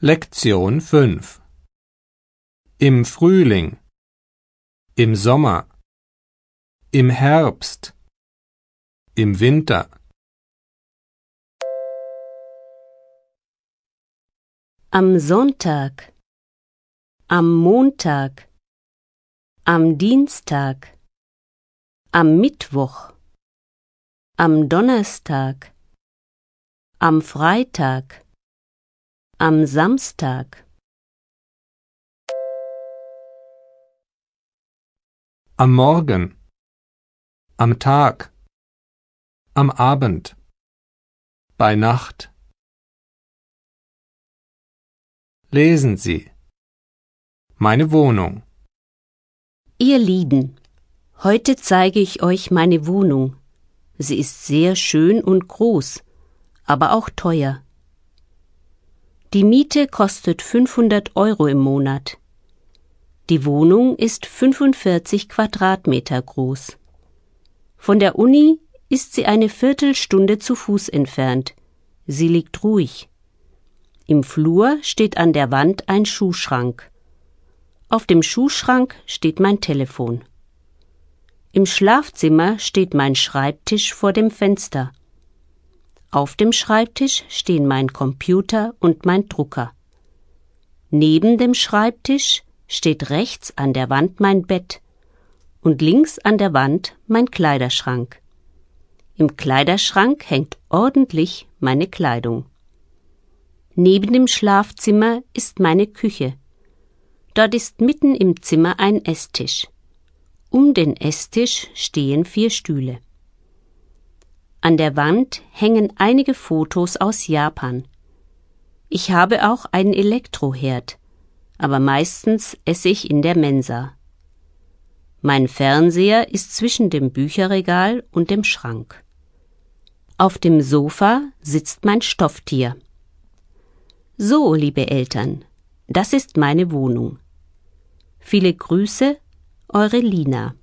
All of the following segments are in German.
Lektion 5 Im Frühling, im Sommer, im Herbst, im Winter. Am Sonntag, am Montag, am Dienstag, am Mittwoch, am Donnerstag, am Freitag, am Samstag. Am Morgen, am Tag, am Abend, bei Nacht. Lesen Sie. Meine Wohnung. Ihr Lieben, heute zeige ich euch meine Wohnung. Sie ist sehr schön und groß, aber auch teuer. Die Miete kostet 500 € im Monat. Die Wohnung ist 45 Quadratmeter groß. Von der Uni ist sie eine Viertelstunde zu Fuß entfernt. Sie liegt ruhig. Im Flur steht an der Wand ein Schuhschrank. Auf dem Schuhschrank steht mein Telefon. Im Schlafzimmer steht mein Schreibtisch vor dem Fenster. Auf dem Schreibtisch stehen mein Computer und mein Drucker. Neben dem Schreibtisch steht rechts an der Wand mein Bett und links an der Wand mein Kleiderschrank. Im Kleiderschrank hängt ordentlich meine Kleidung. Neben dem Schlafzimmer ist meine Küche. Dort ist mitten im Zimmer ein Esstisch. Um den Esstisch stehen 4 Stühle. An der Wand hängen einige Fotos aus Japan. Ich habe auch einen Elektroherd, aber meistens esse ich in der Mensa. Mein Fernseher ist zwischen dem Bücherregal und dem Schrank. Auf dem Sofa sitzt mein Stofftier. So, liebe Eltern, das ist meine Wohnung. Viele Grüße, eure Lina.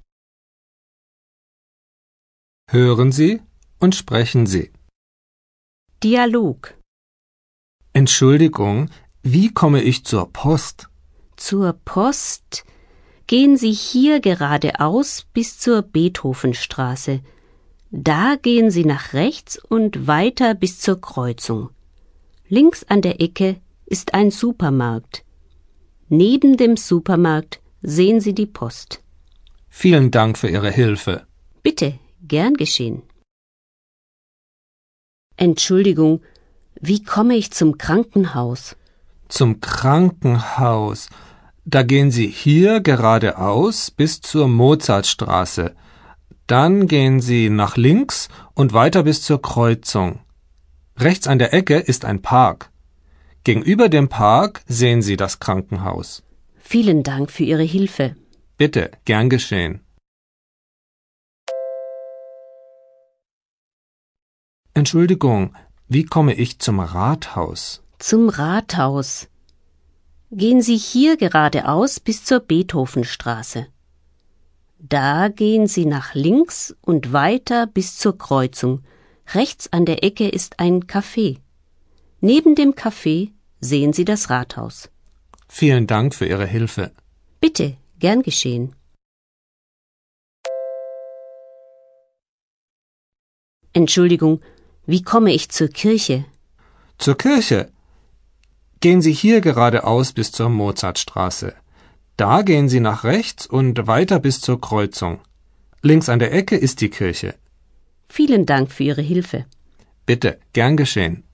Hören Sie und sprechen Sie. Dialog. Entschuldigung, wie komme ich zur Post? Zur Post gehen Sie hier geradeaus bis zur Beethovenstraße. Da gehen Sie nach rechts und weiter bis zur Kreuzung. Links an der Ecke ist ein Supermarkt. Neben dem Supermarkt sehen Sie die Post. Vielen Dank für Ihre Hilfe. Bitte, gern geschehen. Entschuldigung, wie komme ich zum Krankenhaus? Zum Krankenhaus. Da gehen Sie hier geradeaus bis zur Mozartstraße. Dann gehen Sie nach links und weiter bis zur Kreuzung. Rechts an der Ecke ist ein Park. Gegenüber dem Park sehen Sie das Krankenhaus. Vielen Dank für Ihre Hilfe. Bitte, gern geschehen. Entschuldigung, wie komme ich zum Rathaus? Zum Rathaus. Gehen Sie hier geradeaus bis zur Beethovenstraße. Da gehen Sie nach links und weiter bis zur Kreuzung. Rechts an der Ecke ist ein Café. Neben dem Café sehen Sie das Rathaus. Vielen Dank für Ihre Hilfe. Bitte, gern geschehen. Entschuldigung, wie komme ich zur Kirche? Zur Kirche. Gehen Sie hier geradeaus bis zur Mozartstraße. Da gehen Sie nach rechts und weiter bis zur Kreuzung. Links an der Ecke ist die Kirche. Vielen Dank für Ihre Hilfe. Bitte, gern geschehen.